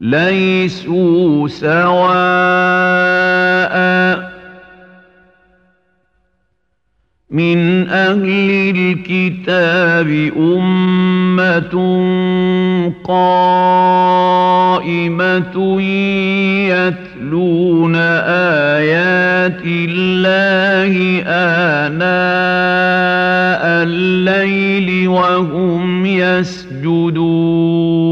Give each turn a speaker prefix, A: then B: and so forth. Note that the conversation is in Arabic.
A: ليسوا سواء من أهل الكتاب أمة قائمة يتلون آيات الله آناء الليل وهم يسجدون